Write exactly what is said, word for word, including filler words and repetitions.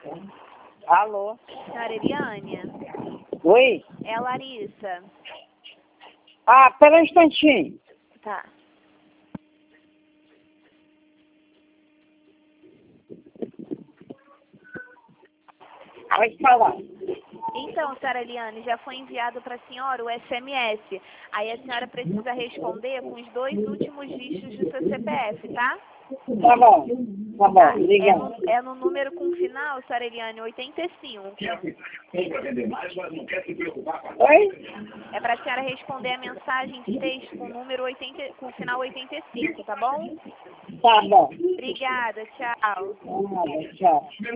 Alô? Senhora Eliane? Oi? É a Larissa. Ah, pera um instantinho. Tá. Pode falar. Então, senhora Eliane, já foi enviado para a senhora o S M S. Aí a senhora precisa responder com os dois últimos dígitos do seu C P F, tá? Tá bom, tá bom, É obrigado. no, é no número com final, senhora Eliane, oitenta e cinco. Oi? É para a senhora responder a mensagem de texto com o número oitenta, com final oitenta e cinco, tá bom? Tá bom. Obrigada, tchau. Nada, tchau.